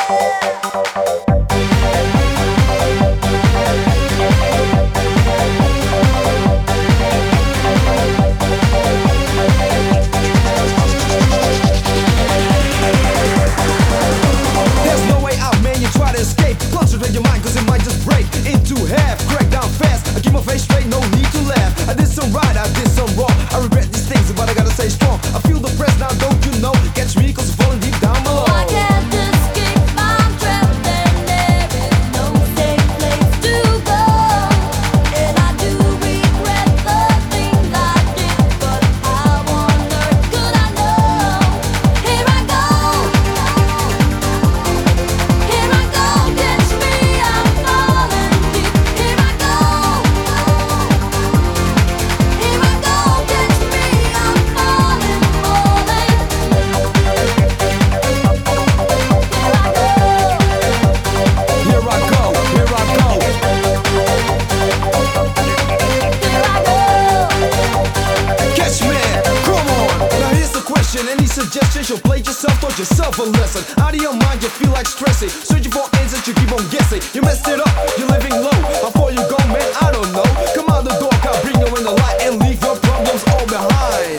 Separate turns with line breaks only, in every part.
Any suggestions? You'll play yourself, taught yourself a lesson. Out of your mind, you feel like stressing. Searching for answers, you keep on guessing. You messed it up, you're living low. Before you go, man, I don't know. Come out the door, I'll bring you in the light and leave your problems all behind.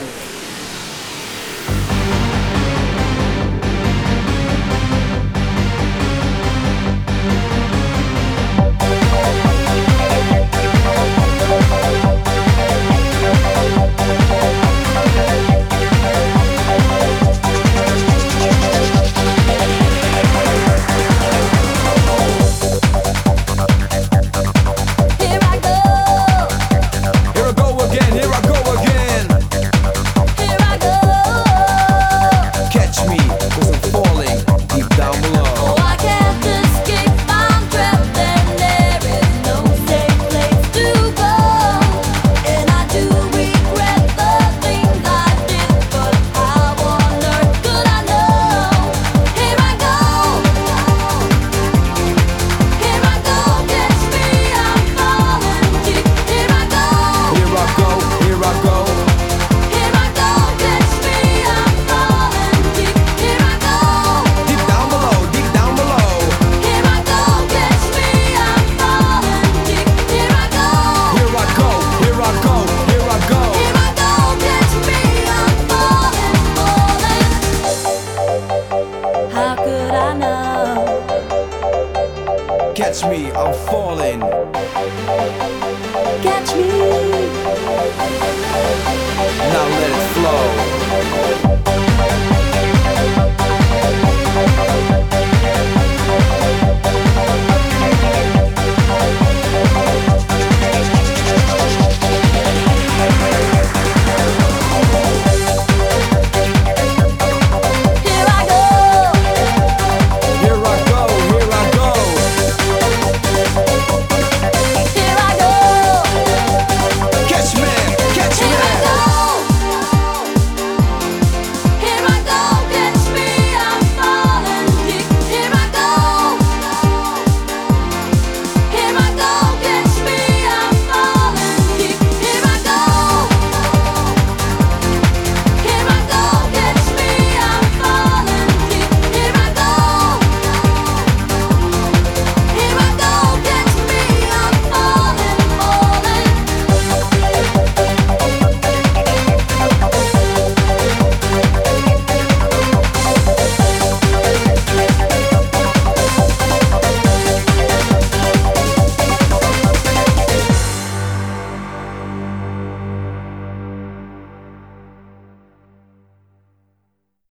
Catch me, I'm falling.
Catch me.
Now let it flow.